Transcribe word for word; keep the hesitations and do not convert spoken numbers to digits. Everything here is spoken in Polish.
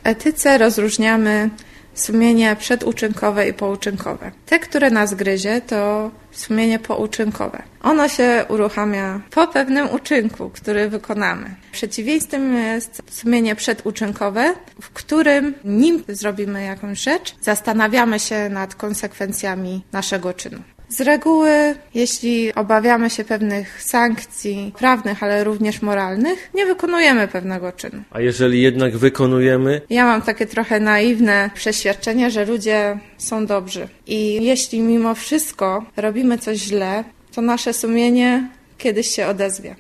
etyce rozróżniamy sumienie przeduczynkowe i pouczynkowe. Te, które nas gryzie, to sumienie pouczynkowe. Ono się uruchamia po pewnym uczynku, który wykonamy. Przeciwieństwem jest sumienie przeduczynkowe, w którym nim zrobimy jakąś rzecz, zastanawiamy się nad konsekwencjami naszego czynu. Z reguły, jeśli obawiamy się pewnych sankcji prawnych, ale również moralnych, nie wykonujemy pewnego czynu. A jeżeli jednak wykonujemy? Ja mam takie trochę naiwne przeświadczenie, że ludzie są dobrzy. I jeśli mimo wszystko robimy coś źle, to nasze sumienie kiedyś się odezwie.